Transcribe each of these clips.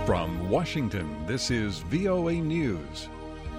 From Washington, this is VOA News.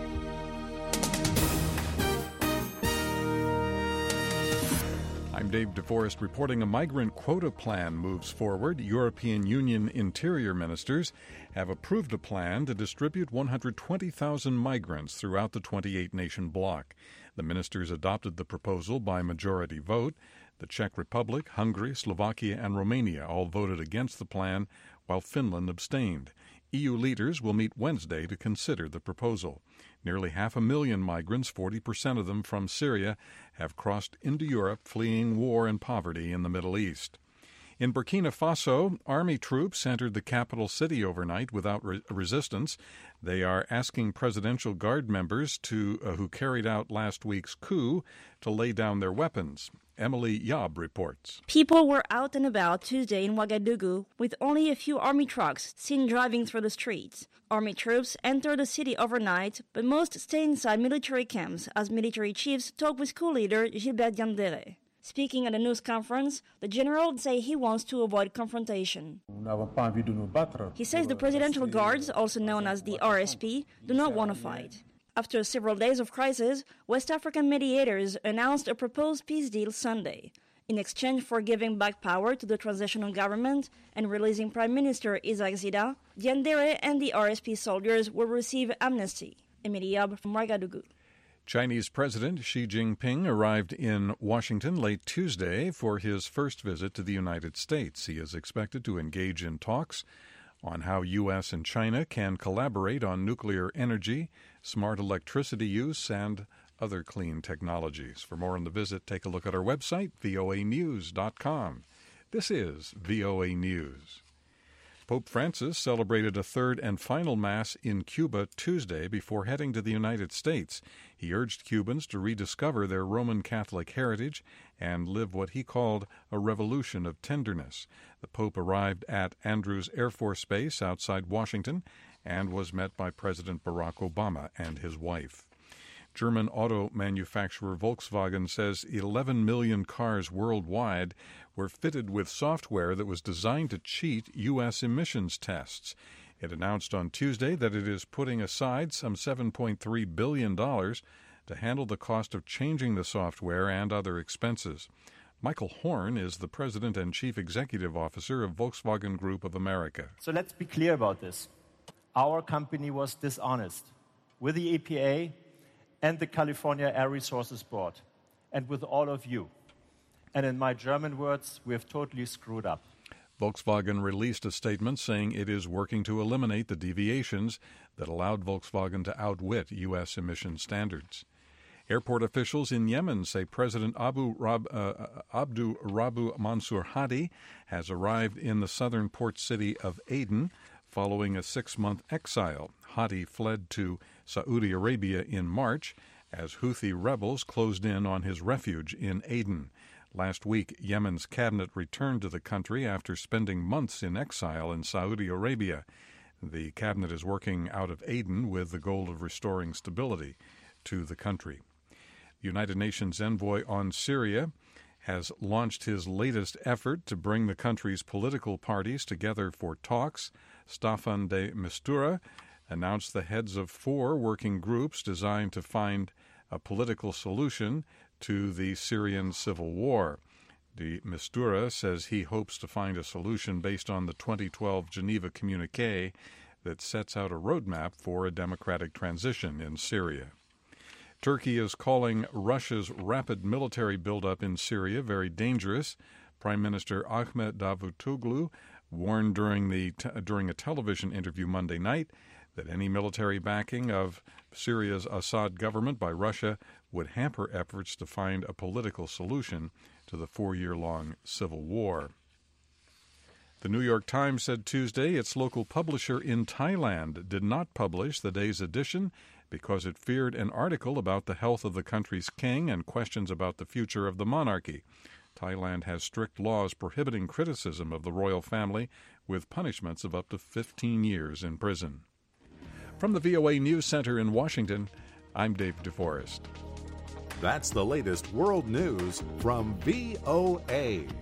I'm Dave DeForest reporting a migrant quota plan moves forward. European Union interior ministers have approved a plan to distribute 120,000 migrants throughout the 28-nation bloc. The ministers adopted the proposal by majority vote. The Czech Republic, Hungary, Slovakia, and Romania all voted against the plan, while Finland abstained. EU leaders will meet Wednesday to consider the proposal. Nearly 500,000 migrants, 40% of them from Syria, have crossed into Europe fleeing war and poverty in the Middle East. In Burkina Faso, army troops entered the capital city overnight without resistance. They are asking Presidential Guard members who carried out last week's coup to lay down their weapons. Emily Yob reports. People were out and about Tuesday in Ouagadougou with only a few army trucks seen driving through the streets. Army troops entered the city overnight, but most stay inside military camps as military chiefs talk with coup leader Gilbert Diendéré. Speaking at a news conference, the general said he wants to avoid confrontation. He says the Presidential Guards, also known as the RSP, do not want to fight. After several days of crisis, West African mediators announced a proposed peace deal Sunday. In exchange for giving back power to the transitional government and releasing Prime Minister Isaac Zida, Diendéré and the RSP soldiers will receive amnesty. Emily Yob from Ouagadougou. Chinese President Xi Jinping arrived in Washington late Tuesday for his first visit to the United States. He is expected to engage in talks on how U.S. and China can collaborate on nuclear energy, smart electricity use, and other clean technologies. For more on the visit, take a look at our website, voanews.com. This is VOA News. Pope Francis celebrated a third and final Mass in Cuba Tuesday before heading to the United States. He urged Cubans to rediscover their Roman Catholic heritage and live what he called a revolution of tenderness. The Pope arrived at Andrews Air Force Base outside Washington and was met by President Barack Obama and his wife. German auto manufacturer Volkswagen says 11 million cars worldwide were fitted with software that was designed to cheat U.S. emissions tests. It announced on Tuesday that it is putting aside some $7.3 billion to handle the cost of changing the software and other expenses. Michael Horn is the president and chief executive officer of Volkswagen Group of America. So let's be clear about this. Our company was dishonest with the EPA and the California Air Resources Board, and with all of you. And in my German words, we have totally screwed up. Volkswagen released a statement saying it is working to eliminate the deviations that allowed Volkswagen to outwit U.S. emission standards. Airport officials in Yemen say President Abdu Rabu Mansur Hadi has arrived in the southern port city of Aden following a 6-month exile. Hadi fled to Saudi Arabia in March as Houthi rebels closed in on his refuge in Aden. Last week, Yemen's cabinet returned to the country after spending months in exile in Saudi Arabia. The cabinet is working out of Aden with the goal of restoring stability to the country. The United Nations envoy on Syria has launched his latest effort to bring the country's political parties together for talks. Staffan de Mistura announced the heads of 4 working groups designed to find a political solution to the Syrian civil war. De Mistura says he hopes to find a solution based on the 2012 Geneva Communiqué that sets out a roadmap for a democratic transition in Syria. Turkey is calling Russia's rapid military buildup in Syria very dangerous. Prime Minister Ahmet Davutoglu warned during a television interview Monday night that any military backing of Syria's Assad government by Russia would hamper efforts to find a political solution to the 4-year-long civil war. The New York Times said Tuesday its local publisher in Thailand did not publish the day's edition because it feared an article about the health of the country's king and questions about the future of the monarchy. Thailand has strict laws prohibiting criticism of the royal family, with punishments of up to 15 years in prison. From the VOA News Center in Washington, I'm Dave DeForest. That's the latest world news from VOA.